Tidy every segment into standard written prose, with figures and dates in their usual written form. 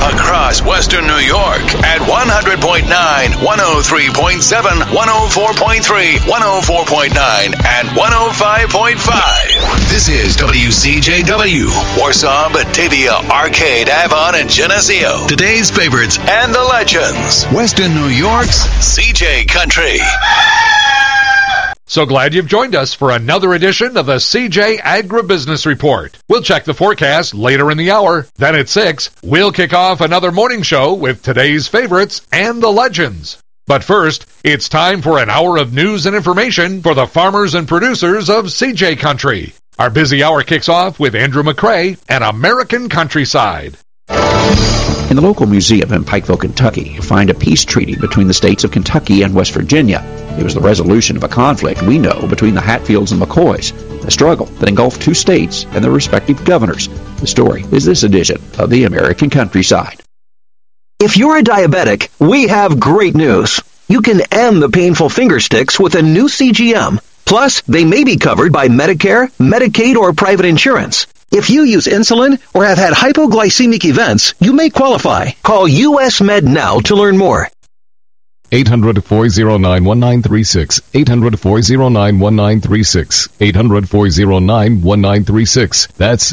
across Western New York at 100.9, 103.7, 104.3, 104.9, and 105.5. This is WCJW, Warsaw, Batavia, Arcade, Avon, and Geneseo. Today's favorites and the legends. Western New York's CJ Country. So glad you've joined us for another edition of the CJ Agribusiness Report. We'll check the forecast later in the hour. Then at 6, we'll kick off another morning show with today's favorites and the legends. But first, it's time for an hour of news and information for the farmers and producers of CJ Country. Our busy hour kicks off with Andrew McCrae and American Countryside. In the local museum in Pikeville, Kentucky, you'll find a peace treaty between the states of Kentucky and West Virginia. It was the resolution of a conflict we know between the Hatfields and McCoys, a struggle that engulfed two states and their respective governors. The story is this edition of the American Countryside. If you're a diabetic, we have great news. You can end the painful finger sticks with a new CGM. Plus, they may be covered by Medicare, Medicaid, or private insurance. If you use insulin or have had hypoglycemic events, you may qualify. Call US Med now to learn more. 800-409-1936. 800-409-1936. 800-409-1936. That's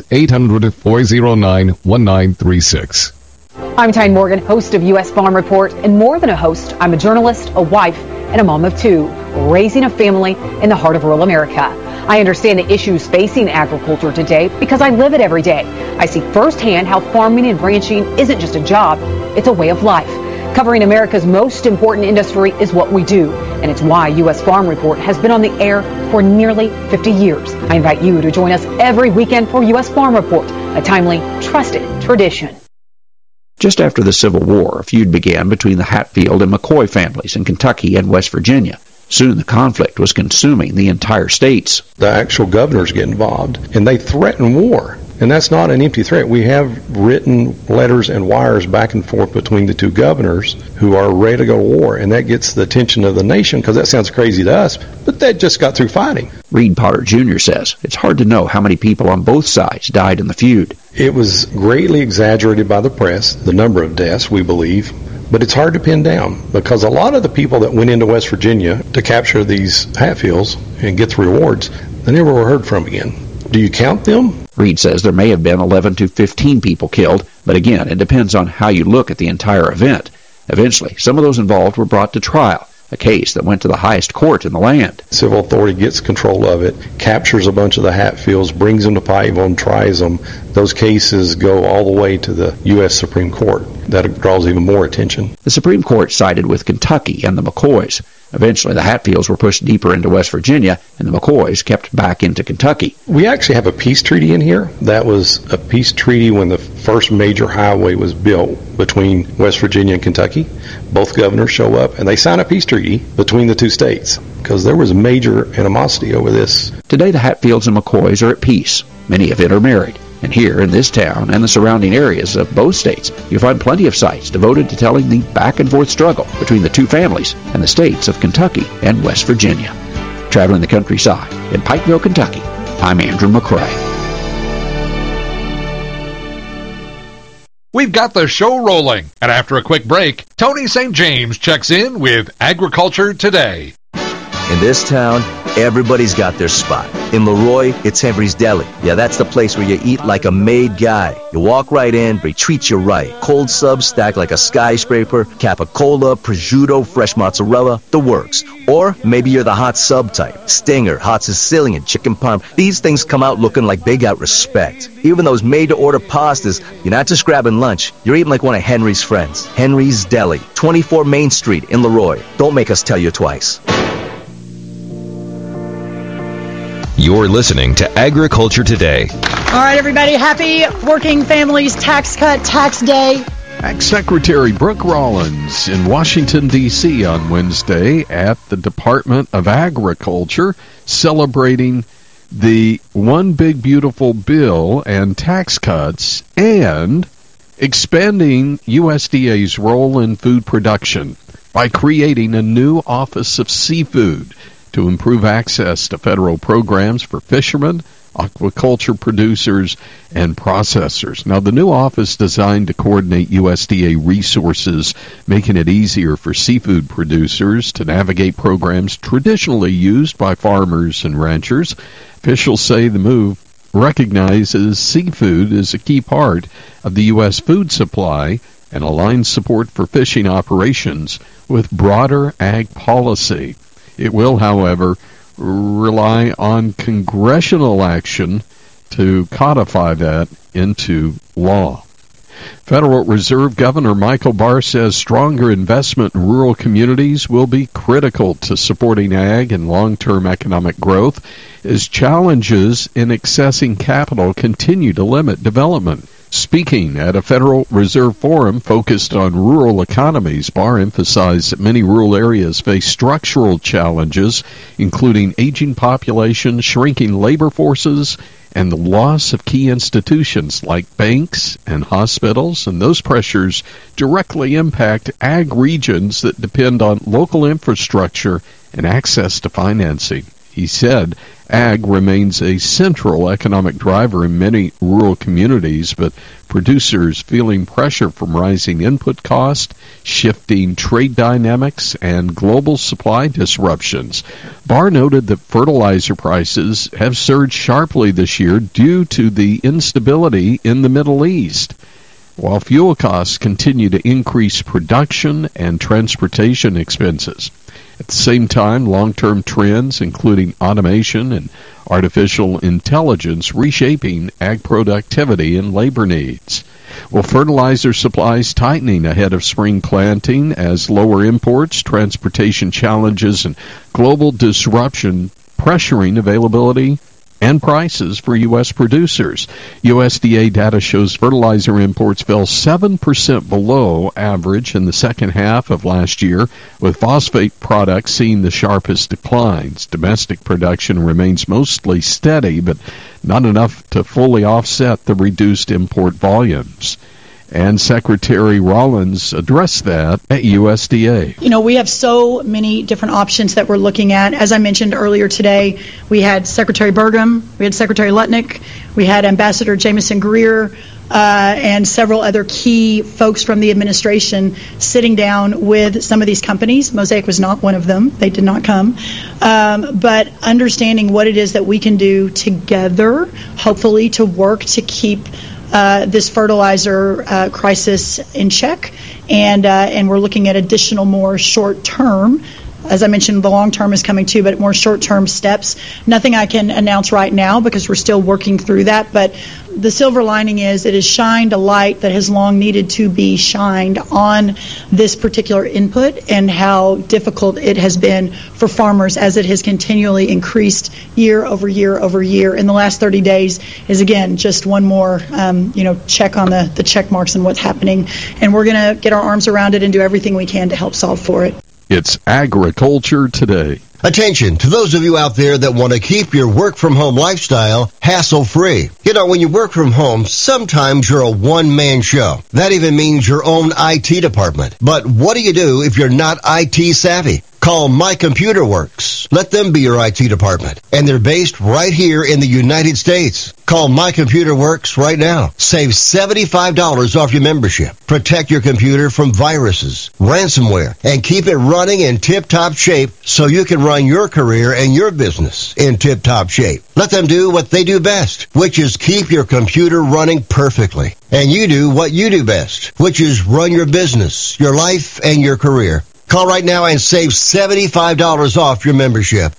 800-409-1936. I'm Tyne Morgan, host of U.S. Farm Report, and more than a host, I'm a journalist, a wife, and a mom of two, raising a family in the heart of rural America. I understand the issues facing agriculture today because I live it every day. I see firsthand how farming and ranching isn't just a job, it's a way of life. Covering America's most important industry is what we do, and it's why U.S. Farm Report has been on the air for nearly 50 years. I invite you to join us every weekend for U.S. Farm Report, a timely, trusted tradition. Just after the Civil War, a feud began between the Hatfield and McCoy families in Kentucky and West Virginia. Soon the conflict was consuming the entire states. The actual governors get involved, and they threaten war. And that's not an empty threat. We have written letters and wires back and forth between the two governors who are ready to go to war, and that gets the attention of the nation because that sounds crazy to us, but they just got through fighting. Reed Potter Jr. says it's hard to know how many people on both sides died in the feud. It was greatly exaggerated by the press, the number of deaths, we believe, but it's hard to pin down because a lot of the people that went into West Virginia to capture these Hatfields and get the rewards, they never were heard from again. Do you count them? Reed says there may have been 11 to 15 people killed, but again, it depends on how you look at the entire event. Eventually, some of those involved were brought to trial, a case that went to the highest court in the land. Civil authority gets control of it, captures a bunch of the Hatfields, brings them to Pikeville and tries them. Those cases go all the way to the U.S. Supreme Court. That draws even more attention. The Supreme Court sided with Kentucky and the McCoys. Eventually, the Hatfields were pushed deeper into West Virginia, and the McCoys kept back into Kentucky. We actually have a peace treaty in here. That was a peace treaty when the first major highway was built between West Virginia and Kentucky. Both governors show up, and they sign a peace treaty between the two states because there was major animosity over this. Today, the Hatfields and McCoys are at peace. Many have intermarried. And here in this town and the surrounding areas of both states, you'll find plenty of sites devoted to telling the back-and-forth struggle between the two families and the states of Kentucky and West Virginia. Traveling the countryside in Pikeville, Kentucky, I'm Andrew McCrae. We've got the show rolling, and after a quick break, Tony St. James checks in with Agriculture Today. In this town, everybody's got their spot. In Leroy, it's Henry's Deli. Yeah, that's the place where you eat like a made guy. You walk right in, they treat you right. Cold subs stacked like a skyscraper, capicola, prosciutto, fresh mozzarella, the works. Or maybe you're the hot sub type. Stinger, hot Sicilian, chicken parm. These things come out looking like they got respect. Even those made-to-order pastas, you're not just grabbing lunch. You're eating like one of Henry's friends. Henry's Deli, 24 Main Street in Leroy. Don't make us tell you twice. You're listening to Agriculture Today. All right, everybody, happy Working Families Tax Cut Tax Day. Ag Secretary Brooke Rollins in Washington, D.C. on Wednesday at the Department of Agriculture celebrating the One Big Beautiful Bill and tax cuts and expanding USDA's role in food production by creating a new Office of Seafood to improve access to federal programs for fishermen, aquaculture producers, and processors. Now, the new office designed to coordinate USDA resources, making it easier for seafood producers to navigate programs traditionally used by farmers and ranchers. Officials say the move recognizes seafood as a key part of the U.S. food supply and aligns support for fishing operations with broader ag policy. It will, however, rely on congressional action to codify that into law. Federal Reserve Governor Michael Barr says stronger investment in rural communities will be critical to supporting ag and long-term economic growth as challenges in accessing capital continue to limit development. Speaking at a Federal Reserve Forum focused on rural economies, Barr emphasized that many rural areas face structural challenges, including aging populations, shrinking labor forces, and the loss of key institutions like banks and hospitals, and those pressures directly impact ag regions that depend on local infrastructure and access to financing. He said ag remains a central economic driver in many rural communities, but producers feeling pressure from rising input costs, shifting trade dynamics, and global supply disruptions. Barr noted that fertilizer prices have surged sharply this year due to the instability in the Middle East, while fuel costs continue to increase production and transportation expenses. At the same time, long-term trends, including automation and artificial intelligence, reshaping ag productivity and labor needs. Well, fertilizer supplies tightening ahead of spring planting as lower imports, transportation challenges, and global disruption pressuring availability and prices for U.S. producers. USDA data shows fertilizer imports fell 7% below average in the second half of last year, with phosphate products seeing the sharpest declines. Domestic production remains mostly steady, but not enough to fully offset the reduced import volumes. And Secretary Rollins addressed that at USDA. You know, we have so many different options that we're looking at. As I mentioned earlier today, we had Secretary Burgum, we had Secretary Lutnick, we had Ambassador Jameson Greer, and several other key folks from the administration sitting down with some of these companies. Mosaic was not one of them. They did not come. But understanding what it is that we can do together, hopefully to work to keep this fertilizer crisis in check, and we're looking at additional more short-term. As I mentioned, the long-term is coming too, but more short-term steps. Nothing I can announce right now because we're still working through that, but the silver lining is it has shined a light that has long needed to be shined on this particular input and how difficult it has been for farmers as it has continually increased year over year over year. In the last 30 days is, again, just one more check on the check marks and what's happening. And we're going to get our arms around it and do everything we can to help solve for it. It's Agriculture Today. Attention to those of you out there that want to keep your work-from-home lifestyle hassle-free. You know, when you work from home, sometimes you're a one-man show. That even means your own IT department. But what do you do if you're not IT savvy? Call My Computer Works. Let them be your IT department. And they're based right here in the United States. Call My Computer Works right now. Save $75 off your membership. Protect your computer from viruses, ransomware, and keep it running in tip-top shape so you can run your career and your business in tip-top shape. Let them do what they do best, which is keep your computer running perfectly. And you do what you do best, which is run your business, your life, and your career. Call right now and save $75 off your membership.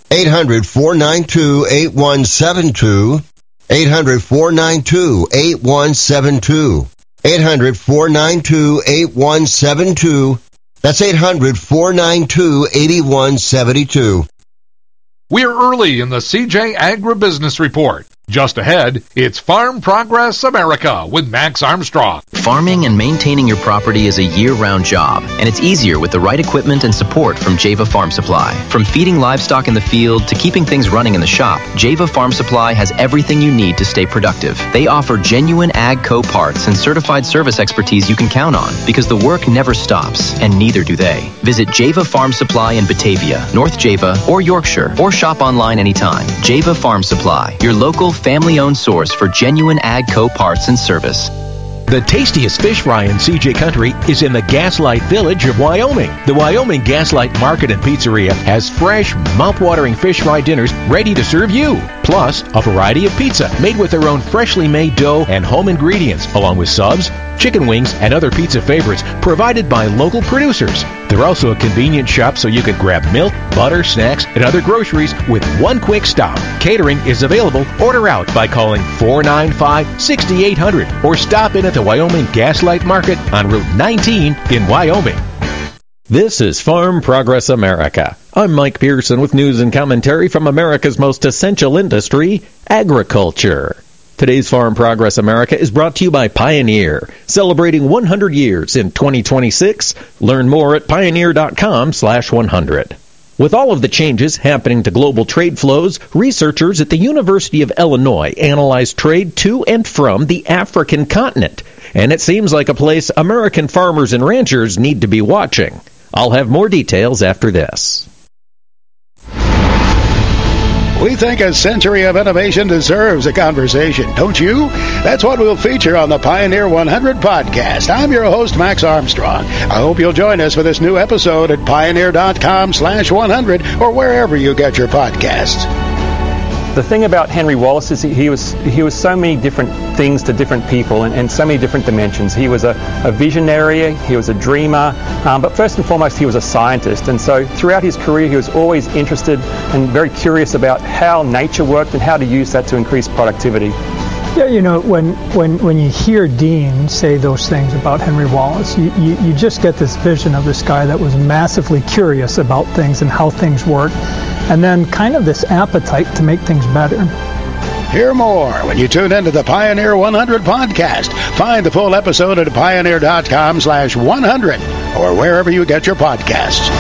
800-492-8172. 800-492-8172. 800-492-8172. That's 800-492-8172. We're early in the CJ Agribusiness Report. Just ahead, it's Farm Progress America with Max Armstrong. Farming and maintaining your property is a year-round job, and it's easier with the right equipment and support from Java Farm Supply. From feeding livestock in the field to keeping things running in the shop, Java Farm Supply has everything you need to stay productive. They offer genuine AGCO parts and certified service expertise you can count on, because the work never stops, and neither do they. Visit Java Farm Supply in Batavia, North Java, or Yorkshire, or shop online anytime. Java Farm Supply, your local family-owned source for genuine AGCO parts and service. The tastiest fish fry in CJ Country is in the Gaslight Village of Wyoming. The Wyoming Gaslight Market and Pizzeria has fresh, mouth-watering fish fry dinners ready to serve you. Plus, a variety of pizza made with their own freshly made dough and home ingredients, along with subs, chicken wings, and other pizza favorites provided by local producers. They're also a convenient shop so you can grab milk, butter, snacks, and other groceries with one quick stop. Catering is available. Order out by calling 495-6800 or stop in at the Wyoming Gaslight Market on Route 19 in Wyoming. This is Farm Progress America. I'm Mike Pearson with news and commentary from America's most essential industry, agriculture. Today's Farm Progress America is brought to you by Pioneer, celebrating 100 years in 2026. Learn more at pioneer.com/100. With all of the changes happening to global trade flows, researchers at the University of Illinois analyze trade to and from the African continent. And it seems like a place American farmers and ranchers need to be watching. I'll have more details after this. We think a century of innovation deserves a conversation, don't you? That's what we'll feature on the Pioneer 100 podcast. I'm your host, Max Armstrong. I hope you'll join us for this new episode at pioneer.com/100 or wherever you get your podcasts. The thing about Henry Wallace is he was so many different things to different people and so many different dimensions. He was a visionary, he was a dreamer, but first and foremost he was a scientist. And so throughout his career he was always interested and very curious about how nature worked and how to use that to increase productivity. Yeah, you know, when you hear Dean say those things about Henry Wallace, you just get this vision of this guy that was massively curious about things and how things work, and then kind of this appetite to make things better. Hear more when you tune into the Pioneer 100 podcast. Find the full episode at pioneer.com/100 or wherever you get your podcasts.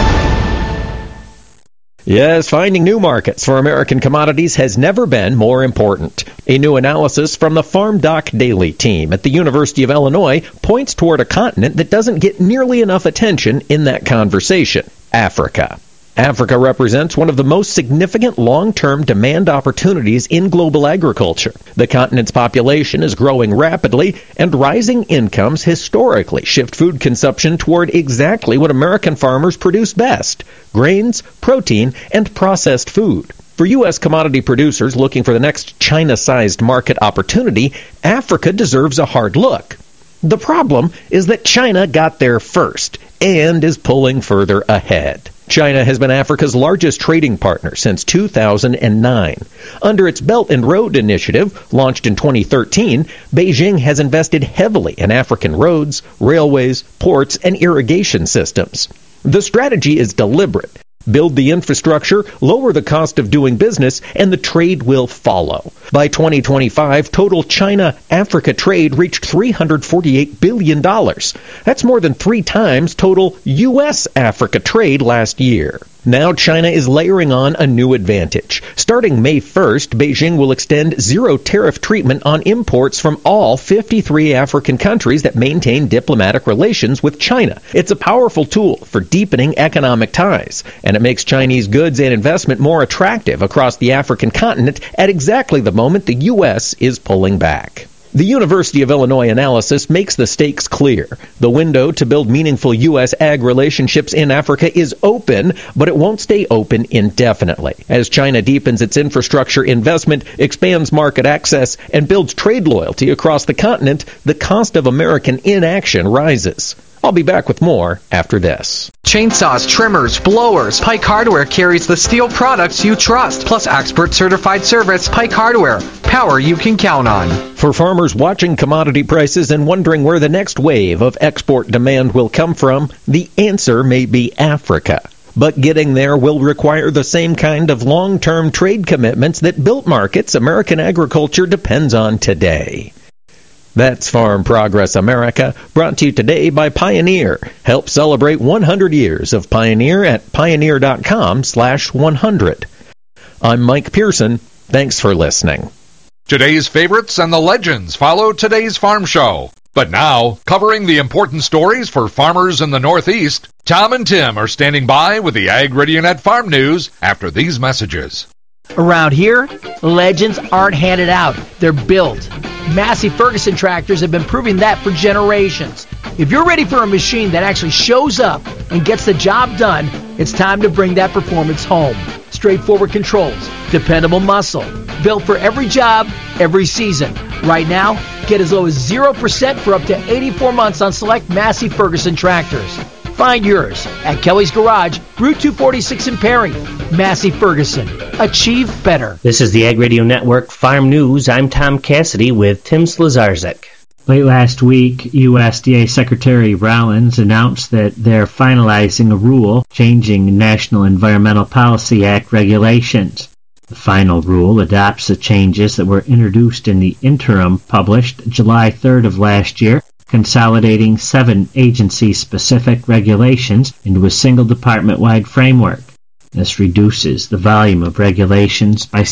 Yes, finding new markets for American commodities has never been more important. A new analysis from the Farm Doc Daily team at the University of Illinois points toward a continent that doesn't get nearly enough attention in that conversation: Africa. Africa represents one of the most significant long-term demand opportunities in global agriculture. The continent's population is growing rapidly, and rising incomes historically shift food consumption toward exactly what American farmers produce best: grains, protein, and processed food. For U.S. commodity producers looking for the next China-sized market opportunity, Africa deserves a hard look. The problem is that China got there first and is pulling further ahead. China has been Africa's largest trading partner since 2009. Under its Belt and Road Initiative, launched in 2013, Beijing has invested heavily in African roads, railways, ports, and irrigation systems. The strategy is deliberate. Build the infrastructure, lower the cost of doing business, and the trade will follow. By 2025, total China-Africa trade reached $348 billion. That's more than 3 times total U.S.-Africa trade last year. Now China is layering on a new advantage. Starting May 1st, Beijing will extend zero tariff treatment on imports from all 53 African countries that maintain diplomatic relations with China. It's a powerful tool for deepening economic ties, and it makes Chinese goods and investment more attractive across the African continent at exactly the moment the U.S. is pulling back. The University of Illinois analysis makes the stakes clear. The window to build meaningful U.S. ag relationships in Africa is open, but it won't stay open indefinitely. As China deepens its infrastructure investment, expands market access, and builds trade loyalty across the continent, the cost of American inaction rises. I'll be back with more after this. Chainsaws, trimmers, blowers. Pike Hardware carries the steel products you trust, plus expert certified service. Pike Hardware, power you can count on. For farmers watching commodity prices and wondering where the next wave of export demand will come from, the answer may be Africa. But getting there will require the same kind of long-term trade commitments that built markets American agriculture depends on today. That's Farm Progress America, brought to you today by Pioneer. Help celebrate 100 years of Pioneer at pioneer.com/100. I'm Mike Pearson. Thanks for listening. Today's favorites and the legends follow today's farm show. But now, covering the important stories for farmers in the Northeast, Tom and Tim are standing by with the Ag Radionet Farm News after these messages. Around here, legends aren't handed out, they're built. Massey Ferguson tractors have been proving that for generations. If you're ready for a machine that actually shows up and gets the job done, it's time to bring that performance home. Straightforward controls, dependable muscle, built for every job, every season. Right now, get as low as 0% for up to 84 months on select Massey Ferguson tractors. Find yours at Kelly's Garage, Route 246 in Perry. Massey Ferguson. Achieve better. This is the Ag Radio Network Farm News. I'm Tom Cassidy with Tim Slazarczyk. Late last week, USDA Secretary Rollins announced that they're finalizing a rule changing National Environmental Policy Act regulations. The final rule adopts the changes that were introduced in the interim published July 3rd of last year, consolidating 7 agency-specific regulations into a single department-wide framework. This reduces the volume of regulations by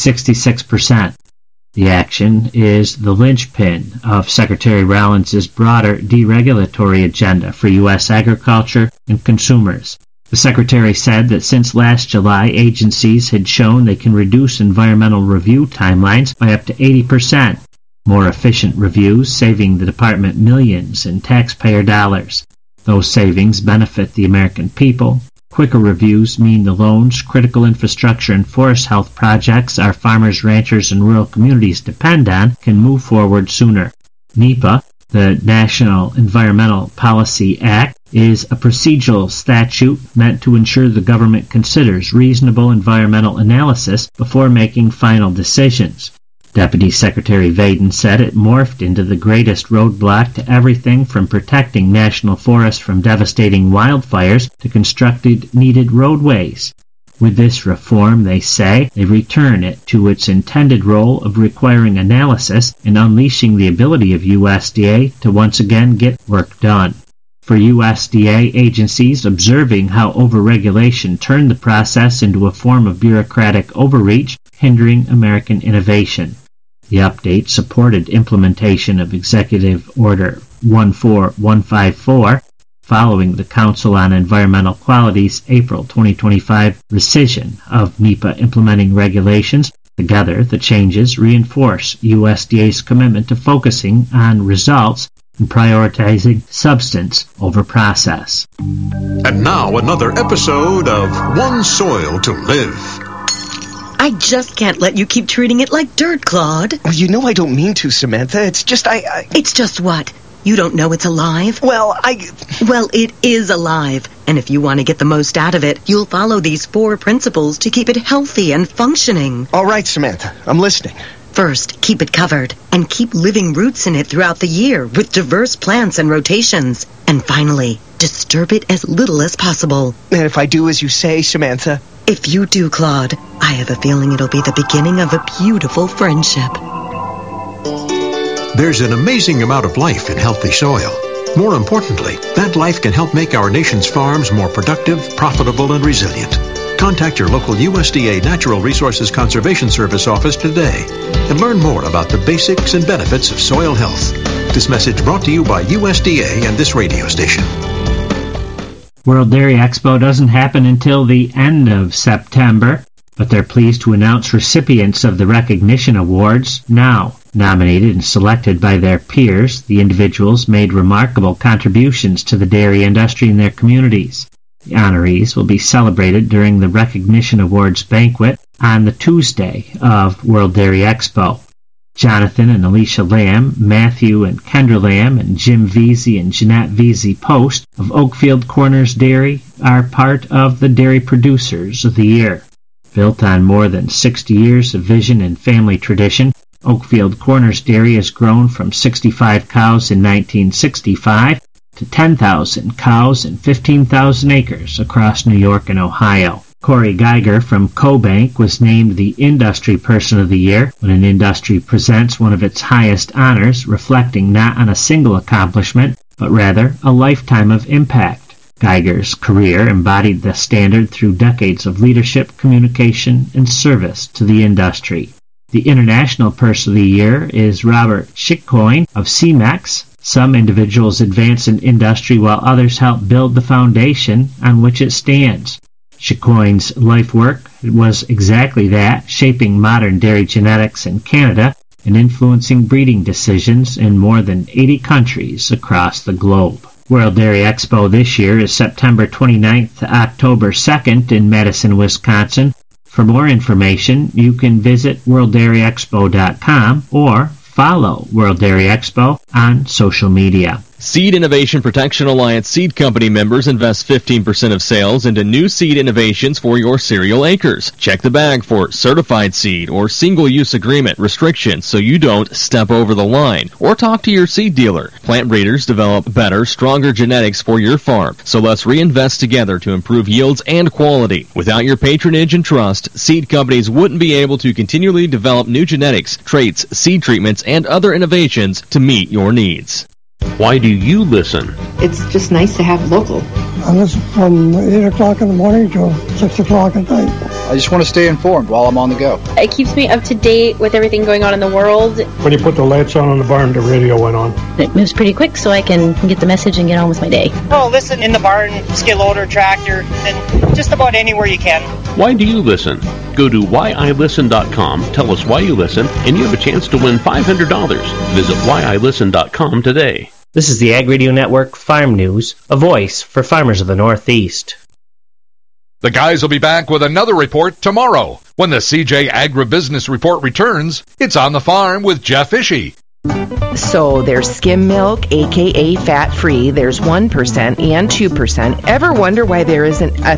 66%. The action is the linchpin of Secretary Rollins' broader deregulatory agenda for U.S. agriculture and consumers. The Secretary said that since last July, agencies had shown they can reduce environmental review timelines by up to 80%. More efficient reviews, saving the department millions in taxpayer dollars. Those savings benefit the American people. Quicker reviews mean the loans, critical infrastructure, and forest health projects our farmers, ranchers, and rural communities depend on can move forward sooner. NEPA, the National Environmental Policy Act, is a procedural statute meant to ensure the government considers reasonable environmental analysis before making final decisions. Deputy Secretary Vaden said it morphed into the greatest roadblock to everything from protecting national forests from devastating wildfires to constructing needed roadways. With this reform, they say, they return it to its intended role of requiring analysis and unleashing the ability of USDA to once again get work done. For USDA agencies observing how overregulation turned the process into a form of bureaucratic overreach, hindering American innovation. The update supported implementation of Executive Order 14154, following the Council on Environmental Quality's April 2025 rescission of NEPA implementing regulations. Together, the changes reinforce USDA's commitment to focusing on results and prioritizing substance over process. And now another episode of One Soil to Live. I just can't let you keep treating it like dirt, Claude. Well, you know I don't mean to, Samantha. It's just It's just what? You don't know it's alive? Well, it is alive. And if you want to get the most out of it, you'll follow these 4 principles to keep it healthy and functioning. All right, Samantha. I'm listening. First, keep it covered, and keep living roots in it throughout the year with diverse plants and rotations. And finally, disturb it as little as possible. And if I do as you say, Samantha? If you do, Claude, I have a feeling it'll be the beginning of a beautiful friendship. There's an amazing amount of life in healthy soil. More importantly, that life can help make our nation's farms more productive, profitable, and resilient. Contact your local USDA Natural Resources Conservation Service office today and learn more about the basics and benefits of soil health. This message brought to you by USDA and this radio station. World Dairy Expo doesn't happen until the end of September, but they're pleased to announce recipients of the recognition awards now. Nominated and selected by their peers, the individuals made remarkable contributions to the dairy industry in their communities. The honorees will be celebrated during the Recognition Awards banquet on the Tuesday of World Dairy Expo. Jonathan and Alicia Lamb, Matthew and Kendra Lamb, and Jim Veazey and Jeanette Veazey Post of Oakfield Corners Dairy are part of the Dairy Producers of the Year. Built on more than 60 years of vision and family tradition, Oakfield Corners Dairy has grown from 65 cows in 1965 to 10,000 cows and 15,000 acres across New York and Ohio. Corey Geiger from CoBank was named the Industry Person of the Year when an industry presents one of its highest honors, reflecting not on a single accomplishment, but rather a lifetime of impact. Geiger's career embodied the standard through decades of leadership, communication, and service to the industry. The International Person of the Year is Robert Schickcoin of CEMEX. Some individuals advance an industry while others help build the foundation on which it stands. Chicoine's life work was exactly that, shaping modern dairy genetics in Canada and influencing breeding decisions in more than 80 countries across the globe. World Dairy Expo this year is September 29th to October 2nd in Madison, Wisconsin. For more information, you can visit worlddairyexpo.com or follow World Dairy Expo on social media. Seed Innovation Protection Alliance Seed Company members invest 15% of sales into new seed innovations for your cereal acres. Check the bag for certified seed or single-use agreement restrictions so you don't step over the line. Or talk to your seed dealer. Plant breeders develop better, stronger genetics for your farm. So let's reinvest together to improve yields and quality. Without your patronage and trust, seed companies wouldn't be able to continually develop new genetics, traits, seed treatments, and other innovations to meet your needs. Why do you listen? It's just nice to have local. I listen from 8 o'clock in the morning till 6 o'clock at night. I just want to stay informed while I'm on the go. It keeps me up to date with everything going on in the world. When you put the lights on in the barn, the radio went on. It moves pretty quick so I can get the message and get on with my day. Oh, listen in the barn, skid loader, tractor, and just about anywhere you can. Why do you listen? Go to whyilisten.com, tell us why you listen, and you have a chance to win $500. Visit whyilisten.com today. This is the Ag Radio Network Farm News, a voice for farmers of the Northeast. The guys will be back with another report tomorrow. When the CJ Agribusiness Report returns, it's On the Farm with Jeff Ishii. So there's skim milk, aka fat-free. There's 1% and 2%. Ever wonder why there isn't a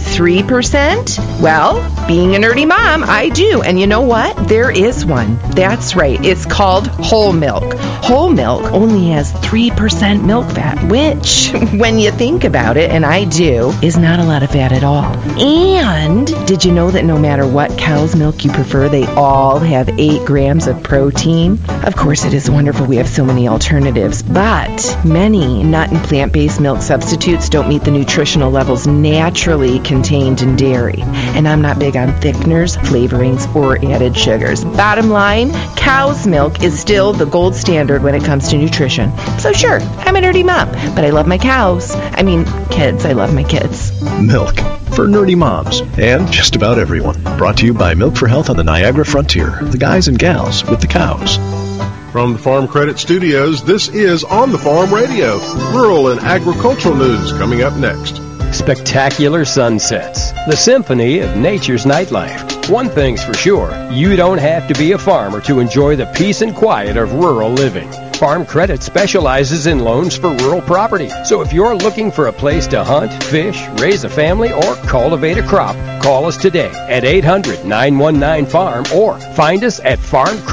3%? Well, being a nerdy mom, I do. And you know what? There is one. That's right. It's called whole milk. Whole milk only has 3% milk fat, which, when you think about it, and I do, is not a lot of fat at all. And did you know that no matter what cow's milk you prefer, they all have 8 grams of protein? Of course, it is wonderful we have so many alternatives, but many nut and plant-based milk substitutes don't meet the nutritional levels naturally contained in dairy. And I'm not big on thickeners, flavorings, or added sugars. Bottom line, cow's milk is still the gold standard when it comes to nutrition. So sure, I'm a nerdy mom, but I love my cows. I mean, kids. I love my kids. Milk for nerdy moms and just about everyone. Brought to you by Milk for Health on the Niagara Frontier. The guys and gals with the cows. From the Farm Credit Studios, this is On the Farm Radio. Rural and agricultural news coming up next. Spectacular sunsets, the symphony of nature's nightlife. One thing's for sure, you don't have to be a farmer to enjoy the peace and quiet of rural living. Farm Credit specializes in loans for rural property. So if you're looking for a place to hunt, fish, raise a family, or cultivate a crop, call us today at 800-919-FARM or find us at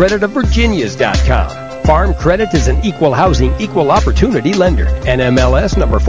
farmcreditofvirginias.com. Farm Credit is an equal housing, equal opportunity lender. NMLS number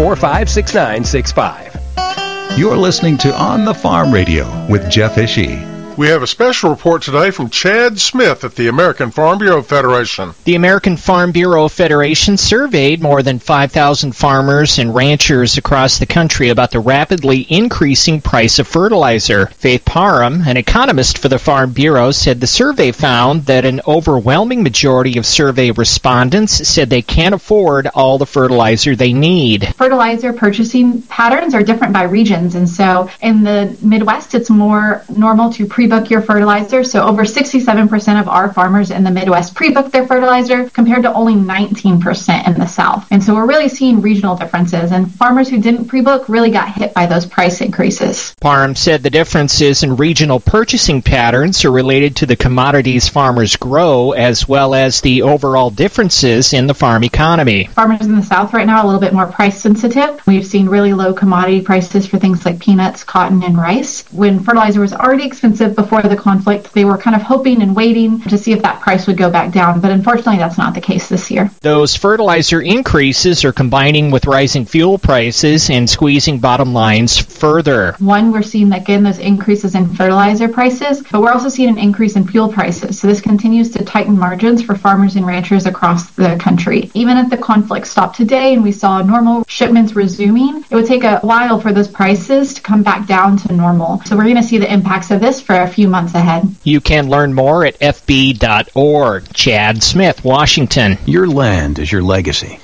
456965. You're listening to On the Farm Radio with Jeff Ishii. We have a special report today from Chad Smith at the American Farm Bureau Federation. The American Farm Bureau Federation surveyed more than 5,000 farmers and ranchers across the country about the rapidly increasing price of fertilizer. Faith Parham, an economist for the Farm Bureau, said the survey found that an overwhelming majority of survey respondents said they can't afford all the fertilizer they need. Fertilizer purchasing patterns are different by regions, and so in the Midwest it's more normal to pre-book your fertilizer. So over 67% of our farmers in the Midwest pre-book their fertilizer compared to only 19% in the South. And so we're really seeing regional differences, and farmers who didn't pre-book really got hit by those price increases. Parham said the differences in regional purchasing patterns are related to the commodities farmers grow as well as the overall differences in the farm economy. Farmers in the South right now are a little bit more price sensitive. We've seen really low commodity prices for things like peanuts, cotton, and rice. When fertilizer was already expensive before the conflict, they were kind of hoping and waiting to see if that price would go back down, but unfortunately that's not the case this year. Those fertilizer increases are combining with rising fuel prices and squeezing bottom lines further. One, we're seeing again those increases in fertilizer prices, but we're also seeing an increase in fuel prices. So this continues to tighten margins for farmers and ranchers across the country. Even if the conflict stopped today and we saw normal shipments resuming, it would take a while for those prices to come back down to normal. So we're going to see the impacts of this for a few months ahead. You can learn more at fb.org. Chad Smith, Washington. Your land is your legacy.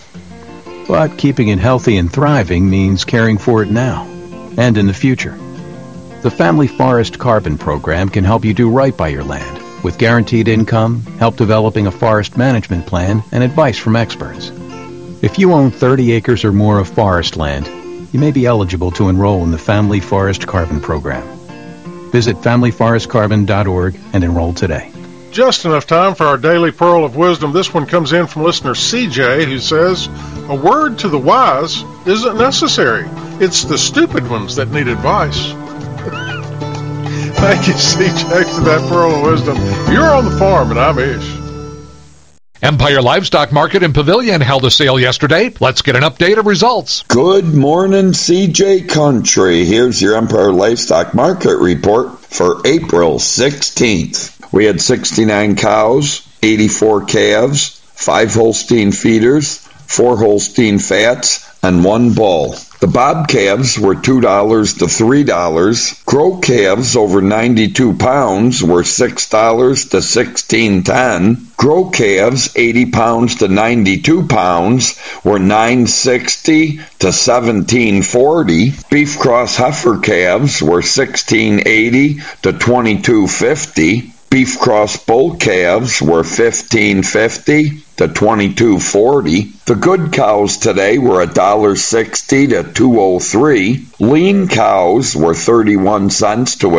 But keeping it healthy and thriving means caring for it now and in the future. The Family Forest Carbon Program can help you do right by your land with guaranteed income, help developing a forest management plan, and advice from experts. If you own 30 acres or more of forest land, you may be eligible to enroll in the Family Forest Carbon Program. Visit familyforestcarbon.org and enroll today. Just enough time for our daily pearl of wisdom. This one comes in from listener CJ, who says, "A word to the wise isn't necessary. It's the stupid ones that need advice." Thank you, CJ, for that pearl of wisdom. You're on the farm, and I'm Ish. Empire Livestock Market in Pavilion held a sale yesterday. Let's get an update of results. Good morning, CJ Country. Here's your Empire Livestock Market report for April 16th. We had 69 cows, 84 calves, 5 Holstein feeders, 4 Holstein fats, and 1 bull. The bob calves were $2 to $3. Crow calves over 92 pounds were $6 to $16.10. Crow calves 80 pounds to 92 pounds were $9.60 to $17.40. Beef cross heifer calves were $16.80 to $22.50. Beef cross bull calves were $15.50 to $22.40. The good cows today were $1.60 to $2.03. Lean cows were 31 cents to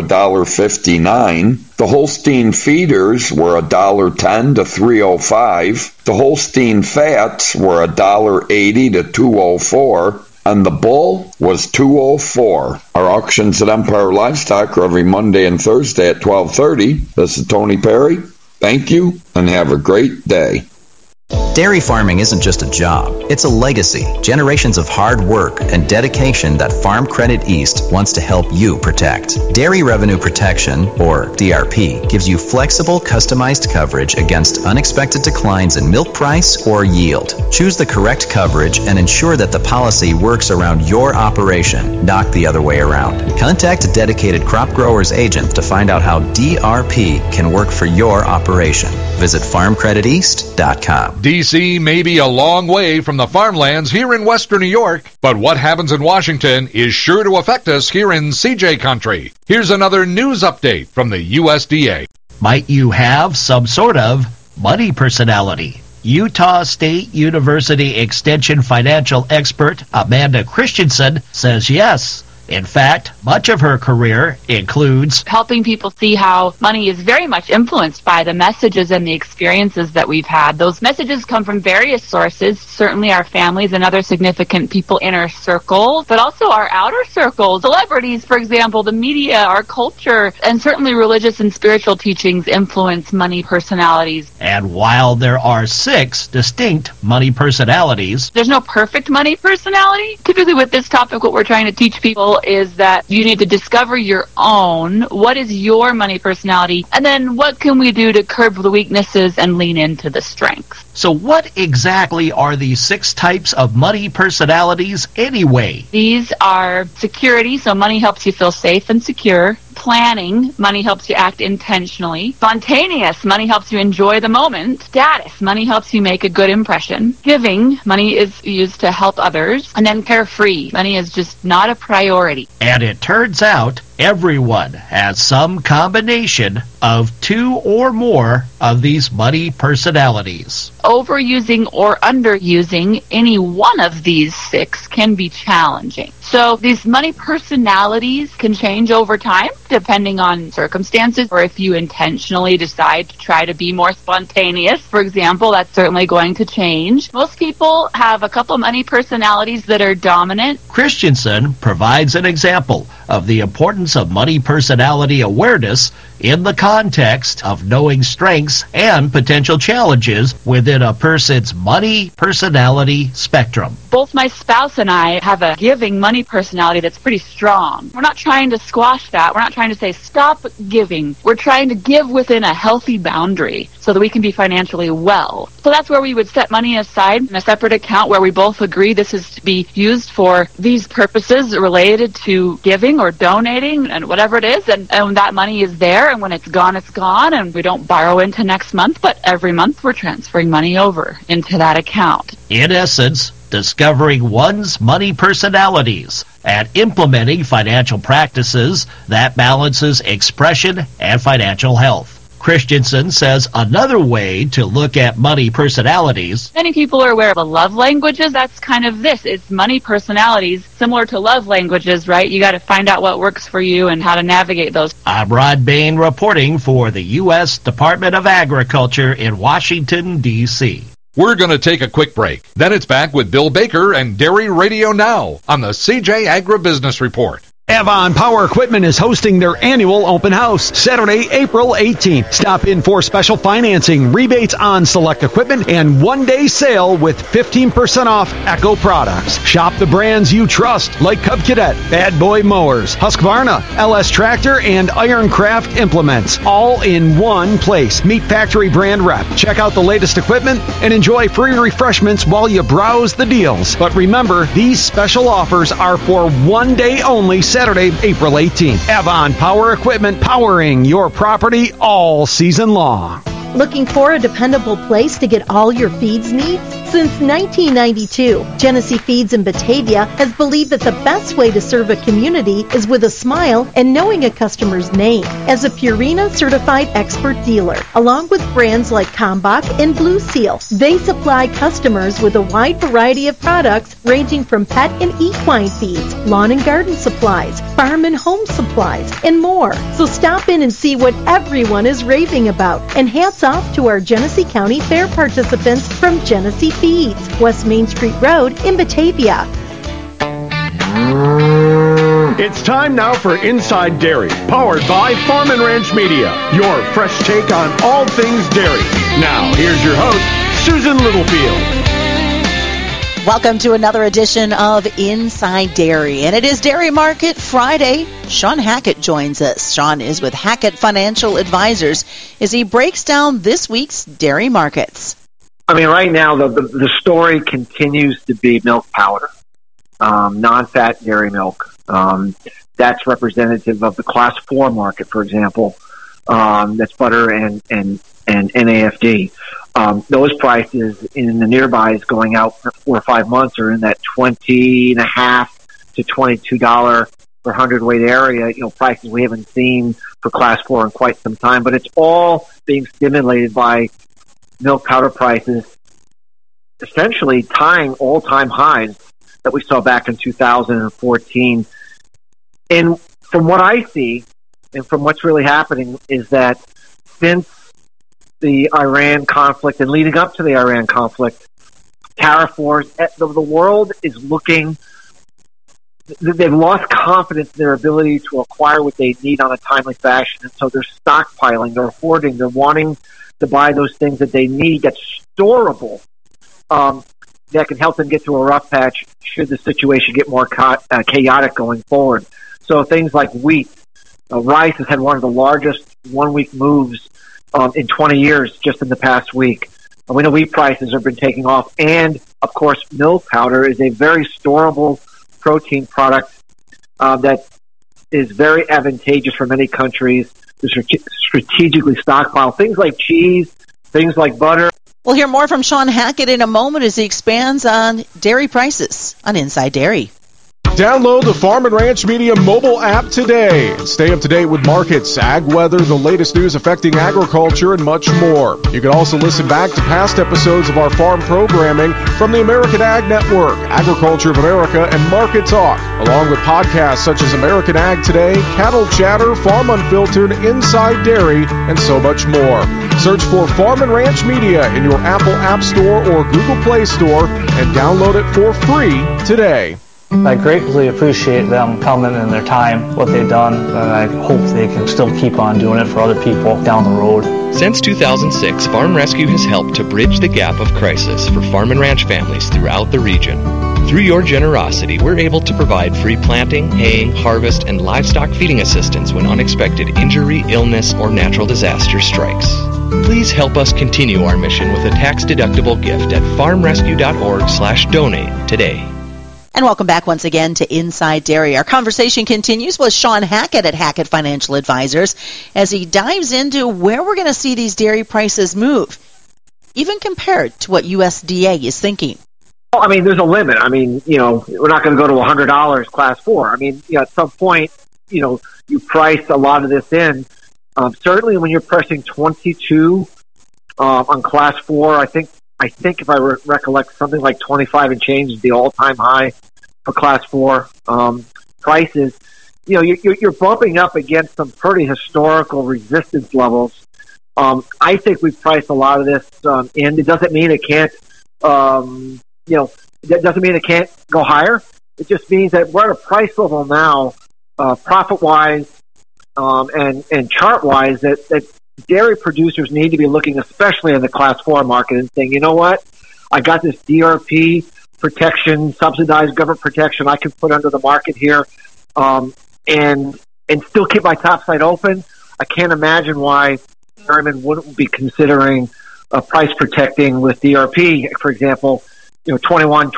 $1.59. The Holstein feeders were $1.10 to $3.05. The Holstein fats were $1.80 to $2.04. And the bull was $2.04. Our auctions at Empire Livestock are every Monday and Thursday at 12:30. This is Tony Perry. Thank you, and have a great day. Dairy farming isn't just a job, it's a legacy, generations of hard work and dedication that Farm Credit East wants to help you protect. Dairy Revenue Protection, or DRP, gives you flexible, customized coverage against unexpected declines in milk price or yield. Choose the correct coverage and ensure that the policy works around your operation, not the other way around. Contact a dedicated crop grower's agent to find out how DRP can work for your operation. Visit farmcrediteast.com. D.C. may be a long way from the farmlands here in Western New York, but what happens in Washington is sure to affect us here in CJ Country. Here's another news update from the USDA. Might you have some sort of money personality? Utah State University Extension financial expert Amanda Christensen says yes. In fact, much of her career includes helping people see how money is very much influenced by the messages and the experiences that we've had. Those messages come from various sources, certainly our families and other significant people in our circle, but also our outer circles, celebrities, for example, the media, our culture, and certainly religious and spiritual teachings influence money personalities. And while there are 6 distinct money personalities, there's no perfect money personality. Typically with this topic, what we're trying to teach people is that you need to discover your own. What is your money personality? And then what can we do to curb the weaknesses and lean into the strengths? So what exactly are these 6 types of money personalities anyway? These are security, so money helps you feel safe and secure. Planning, money helps you act intentionally. Spontaneous, money helps you enjoy the moment. Status, money helps you make a good impression. Giving, money is used to help others. And then carefree, money is just not a priority. And it turns out everyone has some combination of 2 or more of these money personalities. Overusing or underusing any one of these 6 can be challenging. So these money personalities can change over time depending on circumstances, or if you intentionally decide to try to be more spontaneous, for example, that's certainly going to change. Most people have a couple money personalities that are dominant. Christensen provides an example of the importance of money personality awareness in the context of knowing strengths and potential challenges within a person's money personality spectrum. Both my spouse and I have a giving money personality that's pretty strong. We're not trying to squash that. We're not trying to say stop giving. We're trying to give within a healthy boundary so that we can be financially well. So that's where we would set money aside in a separate account where we both agree this is to be used for these purposes related to giving or donating and whatever it is, and that money is there, and when it's gone, and we don't borrow into next month, but every month we're transferring money over into that account. In essence, discovering one's money personalities, and implementing financial practices that balances expression and financial health. Christensen says another way to look at money personalities. Many people are aware of the love languages. That's kind of this. It's money personalities, similar to love languages, right? You got to find out what works for you and how to navigate those. I'm Rod Bain reporting for the U.S. Department of Agriculture in Washington, D.C. We're going to take a quick break. Then it's back with Bill Baker and Dairy Radio Now on the CJ Agribusiness Report. Avon Power Equipment is hosting their annual open house Saturday, April 18th. Stop in for special financing, rebates on select equipment, and one-day sale with 15% off Echo products. Shop the brands you trust like Cub Cadet, Bad Boy Mowers, Husqvarna, LS Tractor, and Ironcraft Implements, all in one place. Meet factory brand rep. Check out the latest equipment and enjoy free refreshments while you browse the deals. But remember, these special offers are for one day only, Saturday, April 18th. Avon Power Equipment, powering your property all season long. Looking for a dependable place to get all your feeds needs? Since 1992, Genesee Feeds in Batavia has believed that the best way to serve a community is with a smile and knowing a customer's name. As a Purina certified expert dealer, along with brands like Kalmbach and Blue Seal, they supply customers with a wide variety of products ranging from pet and equine feeds, lawn and garden supplies, farm and home supplies, and more. So stop in and see what everyone is raving about. And hats off to our Genesee County Fair participants from Genesee Feeds, West Main Street Road in Batavia. It's time now for Inside Dairy, powered by Farm and Ranch Media, your fresh take on all things dairy. Now, here's your host, Susan Littlefield. Welcome to another edition of Inside Dairy, and it is Dairy Market Friday. Sean Hackett joins us. Sean is with Hackett Financial Advisors as he breaks down this week's dairy markets. I mean, right now, the story continues to be milk powder, non-fat dairy milk. That's representative of the Class 4 market, for example. That's butter and NAFD. Those prices in the nearbys going out for 4 or 5 months are in that $20.50 to $22 per hundredweight area. You know, prices we haven't seen for Class 4 in quite some time. But it's all being stimulated by milk powder prices essentially tying all-time highs that we saw back in 2014. And from what I see, and from what's really happening, is that since the Iran conflict and leading up to the Iran conflict, tariff wars, the world is looking, they've lost confidence in their ability to acquire what they need on a timely fashion. And so they're stockpiling, they're hoarding, they're wanting to buy those things that they need that's storable, that can help them get through a rough patch should the situation get more chaotic going forward. So things like wheat, rice has had one of the largest one-week moves in 20 years just in the past week. We know wheat prices have been taking off, and of course milk powder is a very storable protein product that is very advantageous for many countries to strategically stockpile things like cheese, things like butter. We'll hear more from Sean Hackett in a moment as he expands on dairy prices on Inside Dairy. Download the Farm and Ranch Media mobile app today and stay up to date with markets, ag weather, the latest news affecting agriculture, and much more. You can also listen back to past episodes of our farm programming from the American Ag Network, Agriculture of America, and Market Talk, along with podcasts such as American Ag Today, Cattle Chatter, Farm Unfiltered, Inside Dairy, and so much more. Search for Farm and Ranch Media in your Apple App Store or Google Play Store and download it for free today. I greatly appreciate them coming and their time, what they've done, and I hope they can still keep on doing it for other people down the road. Since 2006, Farm Rescue has helped to bridge the gap of crisis for farm and ranch families throughout the region. Through your generosity, we're able to provide free planting, haying, harvest, and livestock feeding assistance when unexpected injury, illness, or natural disaster strikes. Please help us continue our mission with a tax-deductible gift at farmrescue.org/donate today. And welcome back once again to Inside Dairy. Our conversation continues with Sean Hackett at Hackett Financial Advisors as he dives into where we're going to see these dairy prices move, even compared to what USDA is thinking. Well, I mean, there's a limit. I mean, we're not going to go to $100 Class 4. I mean, at some point, you price a lot of this in. Certainly when you're pressing 22 on Class 4, I think if I recollect, something like 25 and change is the all-time high for Class 4 prices. You're bumping up against some pretty historical resistance levels. I think we've priced a lot of this in. It doesn't mean it can't, that doesn't mean it can't go higher. It just means that we're at a price level now, profit-wise and chart-wise, that dairy producers need to be looking, especially in the Class 4 market, and saying, you know what, I got this DRP protection, subsidized government protection I can put under the market here, and still keep my top side open. I can't imagine why dairymen wouldn't be considering price protecting with DRP, for example, $21,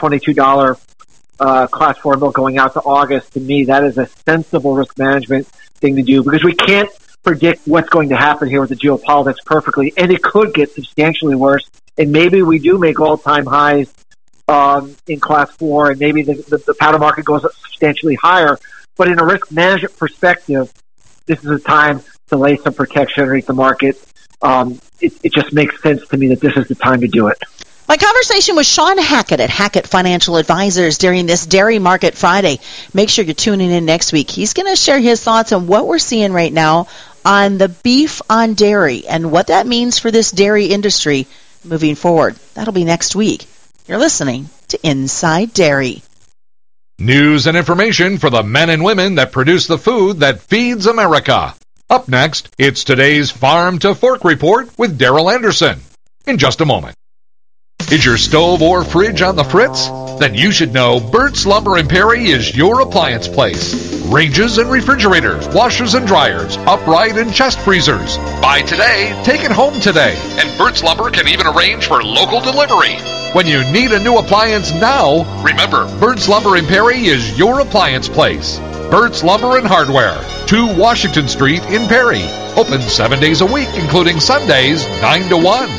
$22 Class 4 milk going out to August. To me, that is a sensible risk management thing to do, because we can't predict what's going to happen here with the geopolitics perfectly, and it could get substantially worse, and maybe we do make all-time highs in Class 4, and maybe the powder market goes up substantially higher. But in a risk management perspective, this is a time to lay some protection underneath the market. It just makes sense to me that this is the time to do it. My conversation with Shawn Hackett at Hackett Financial Advisors during this Dairy Market Friday. Make sure you're tuning in next week. He's going to share his thoughts on what we're seeing right now on the beef on dairy and what that means for this dairy industry moving forward. That'll be next week. You're listening to Inside Dairy. News and information for the men and women that produce the food that feeds America. Up next, it's today's Farm to Fork Report with Daryl Anderson. In just a moment. Is your stove or fridge on the fritz? Then you should know Burt's Lumber in Perry is your appliance place. Ranges and refrigerators, washers and dryers, upright and chest freezers. Buy today, take it home today. And Burt's Lumber can even arrange for local delivery. When you need a new appliance now, remember, Burt's Lumber in Perry is your appliance place. Burt's Lumber and Hardware, 2 Washington Street in Perry. Open 7 days a week, including Sundays, 9 to 1.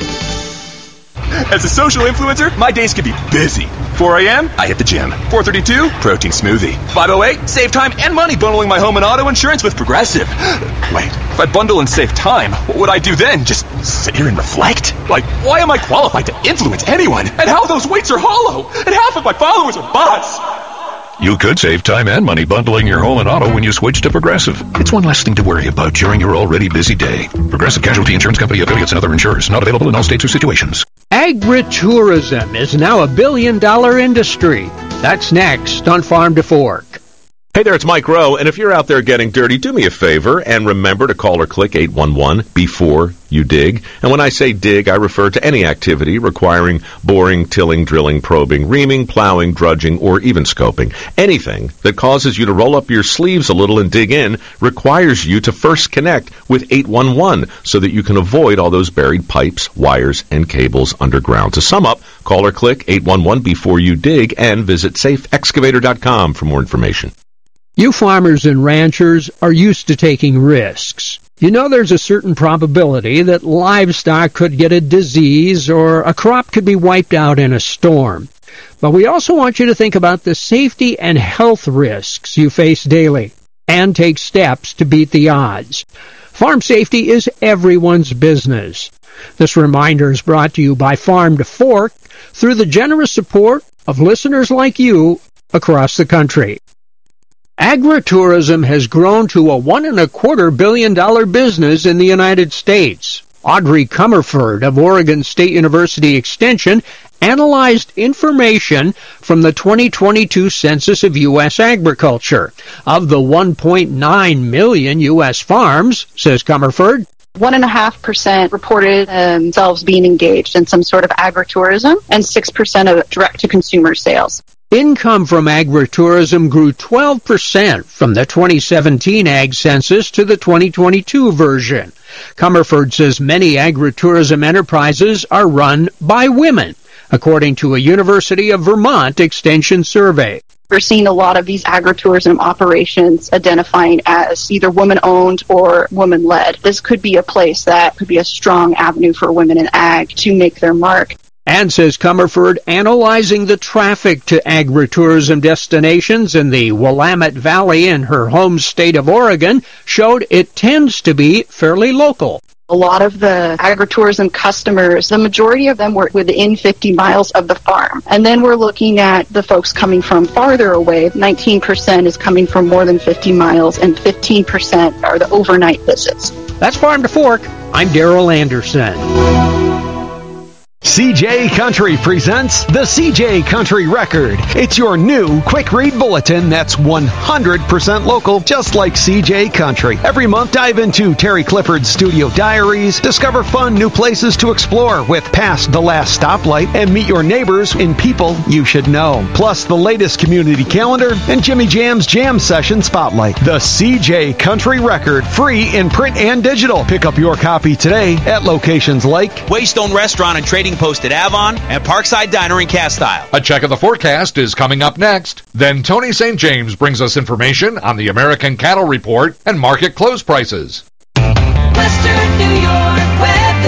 As a social influencer, my days can be busy. 4 a.m., I hit the gym. 4:32, protein smoothie. 5:08, save time and money bundling my home and auto insurance with Progressive. Wait, if I bundle and save time, what would I do then? Just sit here and reflect? Like, why am I qualified to influence anyone? And how those weights are hollow? And half of my followers are bots. You could save time and money bundling your home and auto when you switch to Progressive. It's one less thing to worry about during your already busy day. Progressive Casualty Insurance Company, affiliates, and other insurers. Not available in all states or situations. Agritourism is now $1 billion industry. That's next on Farm to Fork. Hey there, it's Mike Rowe, and if you're out there getting dirty, do me a favor and remember to call or click 811 before you dig. And when I say dig, I refer to any activity requiring boring, tilling, drilling, probing, reaming, plowing, drudging, or even scoping. Anything that causes you to roll up your sleeves a little and dig in requires you to first connect with 811 so that you can avoid all those buried pipes, wires, and cables underground. To sum up, call or click 811 before you dig and visit safeexcavator.com for more information. You farmers and ranchers are used to taking risks. You know there's a certain probability that livestock could get a disease or a crop could be wiped out in a storm. But we also want you to think about the safety and health risks you face daily and take steps to beat the odds. Farm safety is everyone's business. This reminder is brought to you by Farm to Fork through the generous support of listeners like you across the country. Agritourism has grown to a $1.25 billion business in the United States. Audrey Comerford of Oregon State University Extension analyzed information from the 2022 Census of U.S. Agriculture. Of the 1.9 million U.S. farms, says Comerford, 1.5% reported themselves being engaged in some sort of agritourism, and 6% of direct-to-consumer sales. Income from agritourism grew 12% from the 2017 Ag Census to the 2022 version. Comerford says many agritourism enterprises are run by women, according to a University of Vermont Extension survey. We're seeing a lot of these agritourism operations identifying as either woman-owned or woman-led. This could be a place that could be a strong avenue for women in ag to make their mark. Ann says Comerford analyzing the traffic to agritourism destinations in the Willamette Valley in her home state of Oregon showed it tends to be fairly local. A lot of the agritourism customers, the majority of them were within 50 miles of the farm. And then we're looking at the folks coming from farther away. 19% is coming from more than 50 miles, and 15% are the overnight visits. That's Farm to Fork. I'm Darrell Anderson. CJ Country presents the CJ Country Record. It's your new quick read bulletin that's 100% local, just like CJ Country. Every month, dive into Terry Clifford's studio diaries, discover fun new places to explore with Past the Last Stoplight, and meet your neighbors and people you should know. Plus, the latest community calendar and Jimmy Jam's Jam Session Spotlight. The CJ Country Record, free in print and digital. Pick up your copy today at locations like Waystone Restaurant and Trading Post at Avon and Parkside Diner in Castile. A check of the forecast is coming up next. Then Tony St. James brings us information on the American Cattle Report and market close prices. Western New York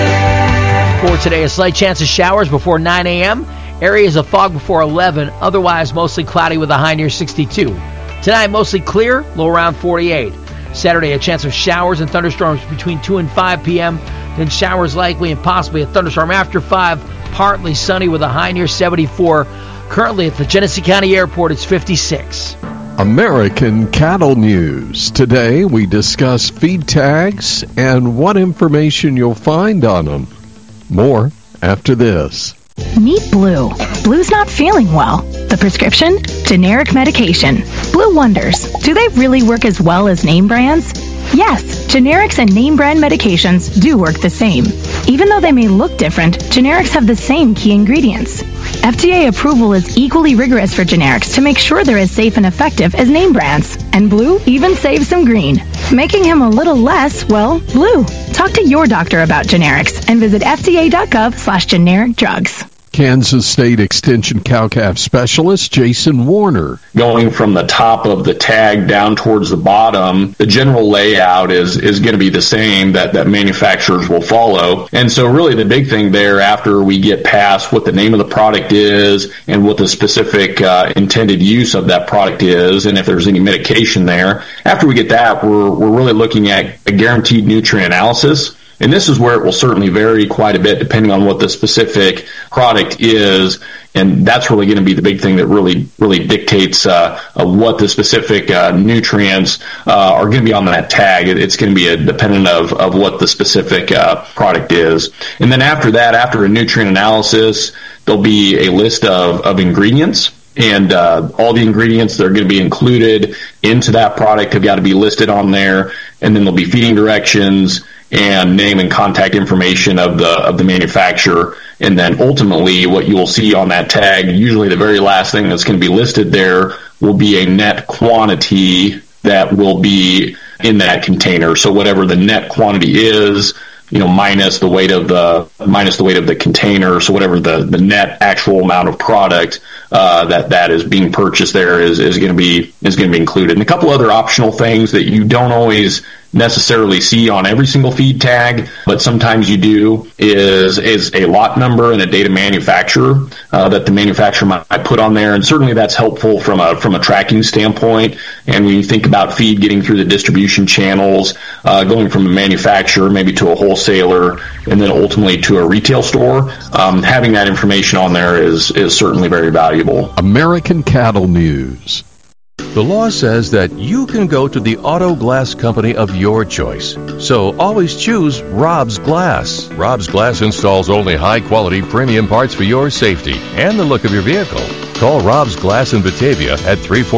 weather. For today, a slight chance of showers before 9 a.m. Areas of fog before 11. Otherwise, mostly cloudy with a high near 62. Tonight, mostly clear, low around 48. Saturday, a chance of showers and thunderstorms between 2 and 5 p.m. Then showers likely and possibly a thunderstorm after 5. Partly sunny with a high near 74. Currently at the Genesee County Airport, it's 56. American Cattle News. Today we discuss feed tags and what information you'll find on them. More after this. Meet Blue. Blue's not feeling well. The prescription? Generic medication. Blue wonders, do they really work as well as name brands? Yes, generics and name brand medications do work the same. Even though they may look different, generics have the same key ingredients. FDA approval is equally rigorous for generics to make sure they're as safe and effective as name brands. And Blue even saves some green, making him a little less, well, blue. Talk to your doctor about generics and visit fda.gov/generic drugs. Kansas State Extension cow-calf specialist Jason Warner. Going from the top of the tag down towards the bottom, the general layout is going to be the same that manufacturers will follow. And so really the big thing there, after we get past what the name of the product is and what the specific intended use of that product is, and if there's any medication there, after we get that, we're really looking at a guaranteed nutrient analysis. And this is where it will certainly vary quite a bit depending on what the specific product is. And that's really going to be the big thing that really dictates what the specific nutrients are going to be on that tag. It's going to be dependent of what the specific product is. And then after that, after a nutrient analysis, there'll be a list of ingredients. And all the ingredients that are going to be included into that product have got to be listed on there. And then there'll be feeding directions and name and contact information of the manufacturer. And then ultimately what you will see on that tag, usually the very last thing that's going to be listed there will be a net quantity that will be in that container. So whatever the net quantity is, minus the weight of the container. So whatever the net actual amount of product that is being purchased there is going to be included. And a couple other optional things that you don't always necessarily see on every single feed tag, but sometimes you do, is a lot number and a date of manufacturer that the manufacturer might put on there. And certainly that's helpful from a tracking standpoint. And when you think about feed getting through the distribution channels, going from a manufacturer maybe to a wholesaler and then ultimately to a retail store, having that information on there is certainly very valuable. American Cattle News. The law says that you can go to the auto glass company of your choice. So always choose Rob's Glass. Rob's Glass installs only high-quality premium parts for your safety and the look of your vehicle. Call Rob's Glass in Batavia at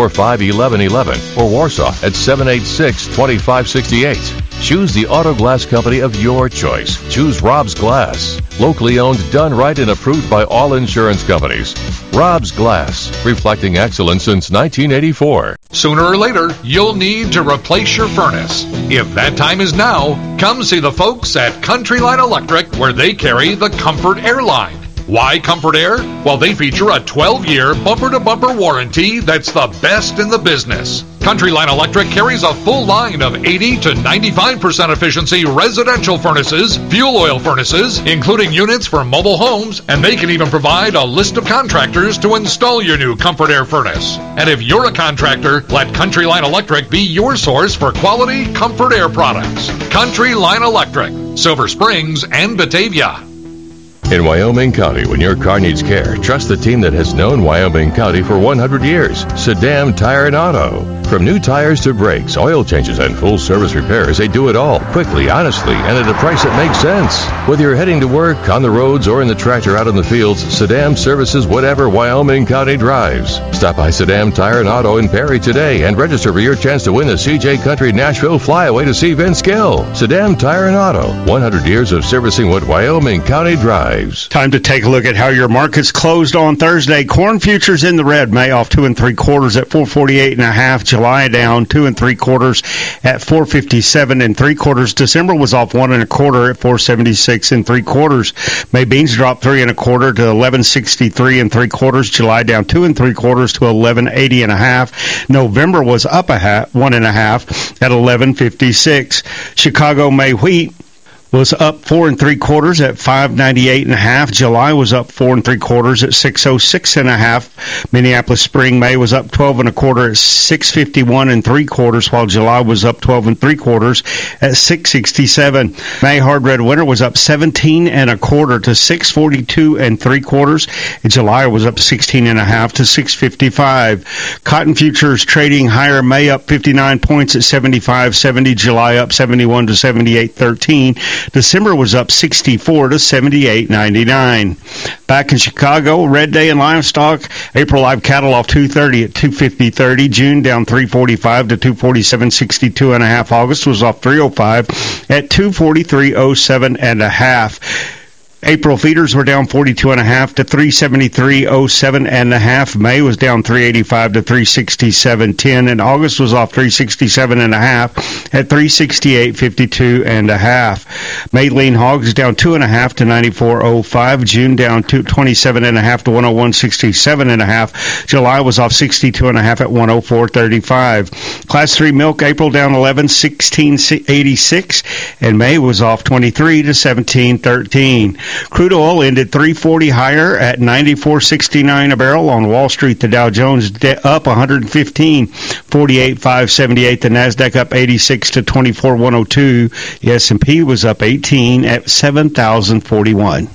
345-1111 or Warsaw at 786-2568. Choose the auto glass company of your choice. Choose Rob's Glass. Locally owned, done right, and approved by all insurance companies. Rob's Glass, reflecting excellence since 1984. Sooner or later, you'll need to replace your furnace. If that time is now, come see the folks at Country Line Electric, where they carry the Comfort Airline. Why Comfort Air? Well, they feature a 12-year bumper-to-bumper warranty that's the best in the business. Country Line Electric carries a full line of 80 to 95% efficiency residential furnaces, fuel oil furnaces, including units for mobile homes, and they can even provide a list of contractors to install your new Comfort Air furnace. And if you're a contractor, let Country Line Electric be your source for quality Comfort Air products. Country Line Electric, Silver Springs and Batavia. In Wyoming County, when your car needs care, trust the team that has known Wyoming County for 100 years, Saddam Tire and Auto. From new tires to brakes, oil changes, and full-service repairs, they do it all, quickly, honestly, and at a price that makes sense. Whether you're heading to work, on the roads, or in the tractor out in the fields, Saddam services whatever Wyoming County drives. Stop by Saddam Tire and Auto in Perry today and register for your chance to win the CJ Country Nashville Flyaway to see Vince Gill. Saddam Tire and Auto, 100 years of servicing what Wyoming County drives. Time to take a look at how your markets closed on Thursday. Corn futures in the red. May off 2 3/4 at 448.5. July down 2 3/4 at 457 3/4. December was off 1 1/4 at 476 3/4. May beans dropped 3 1/4 to 1163 3/4. July down 2 3/4 to 1180.5. November was up 1 1/2 at 1156. Chicago May wheat was up 4 3/4 at 598.5. July was up 4 3/4 at 606.5. Minneapolis Spring May was up 12 1/4 at 651 3/4, while July was up 12 3/4 at 667. May hard red winter was up 17 1/4 to 642 3/4. And July was up 16.5 to 655. Cotton futures trading higher. May up 59 points at 75.70. July up 71 to 78.13. December was up 64 to 78.99. Back in Chicago, red day in livestock. April live cattle off 230 at 250.30. June down 345 to 247.62.5. August was off 305 at 243.07.5. April feeders were down 42.5 to 373.07.5. May was down 385 to 367.10, and August was off 367.5 at 368.52.5. May lean hogs down 2.5 to 94.05. June down 27.5 to 101.67.5. July was off 62.5 at 104.35. Class 3 milk April down 11, 16.86, and May was off 23 to 17.13. Crude oil ended $3.40 higher at $94.69 a barrel. On Wall Street, the Dow Jones up 115, 48,578. The Nasdaq up 86 to 24,102. The S&P was up 18 at 7,041.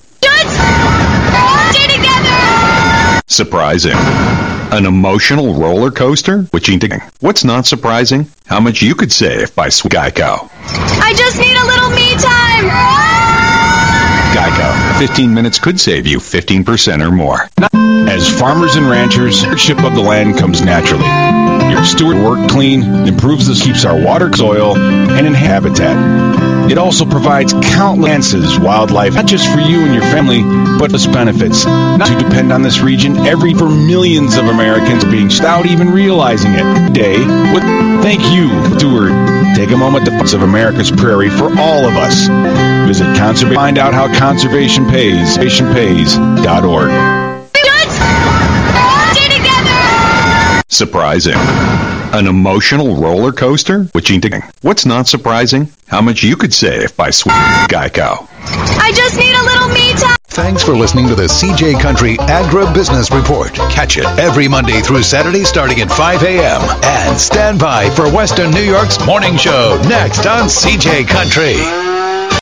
Surprising. An emotional roller coaster? What's not surprising? How much you could save by Geico. I just need a little me time. Geico. 15 minutes could save you 15% or more. As farmers and ranchers, stewardship of the land comes naturally. Your steward work clean, improves this, keeps our water, soil, and in habitat. It also provides countless chances, wildlife, not just for you and your family, but its benefits. Not to depend on this region, for millions of Americans being without even realizing it. Today, thank you, steward. Take a moment to of America's prairie for all of us. Visit Conservation. Find out how conservation pays. ConservationPays.org. Surprising. An emotional roller coaster? What's not surprising? How much you could save by Geico. I just need a little me time. Thanks for listening to the CJ Country Agribusiness Report. Catch it every Monday through Saturday starting at 5 a.m. And stand by for Western New York's morning show next on CJ Country.